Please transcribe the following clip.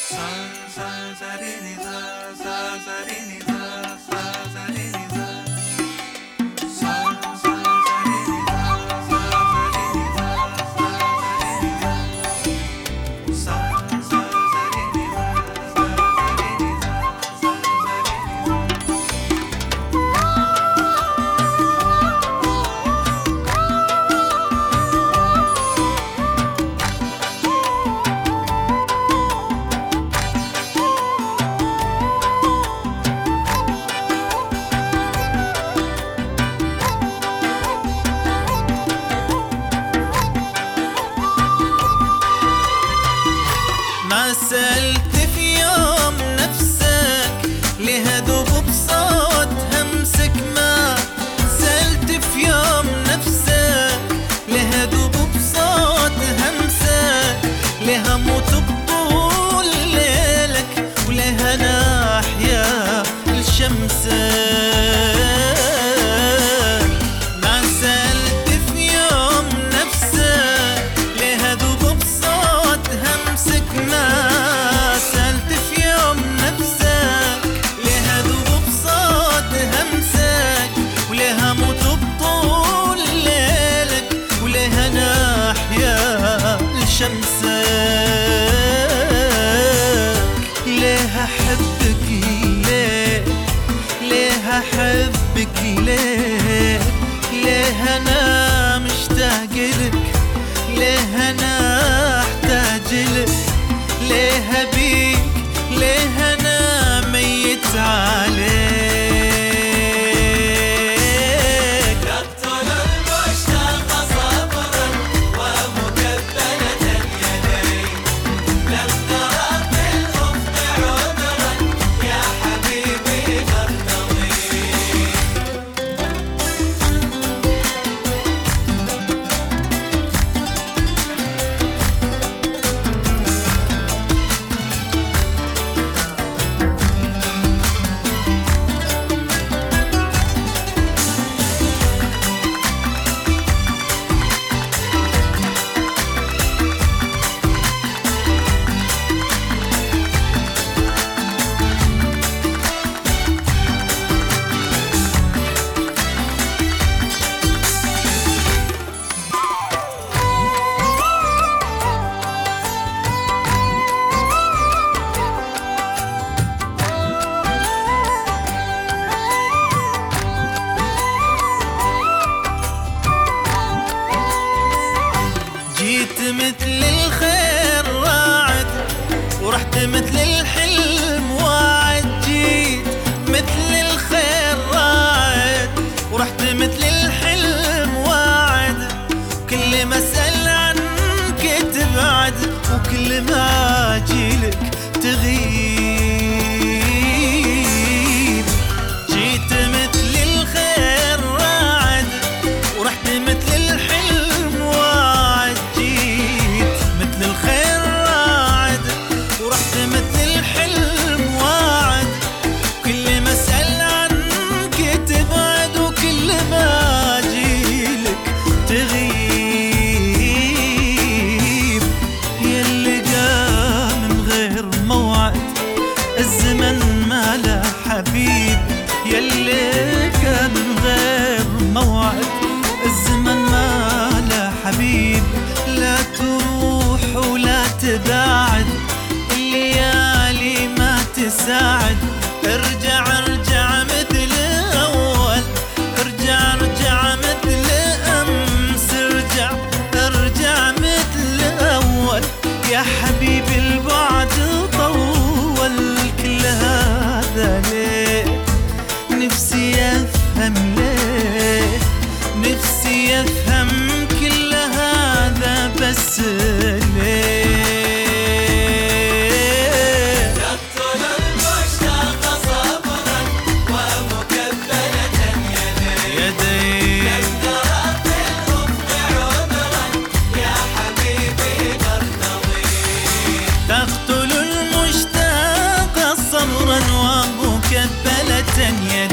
ما سألت في يوم نفسك ليه أذوب بصوت همسك؟ ما سألت في يوم نفسك ليه أذوب بصوت همسك؟ ليه أموت بطول ليلك وليه أنا أحيا لشمسك؟ ليه أحبك ليه أحبك ليه أنا مشتاق لك، ليه أنا أحتاج لك، ليه أبيك، ليه أنا ميت عليك. جيت مثل الخير راعد ورحت مثل الحلم واعد، جيت مثل الخير راعد ورحت مثل الحلم واعد، كل ما اسأل عنك تبعد وكل ما اجيلك تغيب. جيت مثل الخير راعد ورحت مثل الحلم واعد، مثل الخير راعد ورحت مثل الحلم واعد، كل ما اسأل عنك تبعد وكل ما اجيلك تغيب. ياللي جا من غير موعد الزمن ما له حبيب، ياللي جا من غير موعد الزمن ما له حبيب. لا تروح ولا تباعد الليالي ما تساعد، ارجع ارجع مثل اول، ارجع ارجع مثل امس، ارجع ارجع مثل اول. يا حبيبي البعد طول كل هذا ليه؟ نفسي افهم ليه، نفسي افهم كل هذا بس ليه؟ تقتل المشتاق صبرا ومكبلة يدي، لم ترى في الأفق عذرا يا حبيبي نرتضي. تقتل المشتاق صبرا ومكبلة يدي،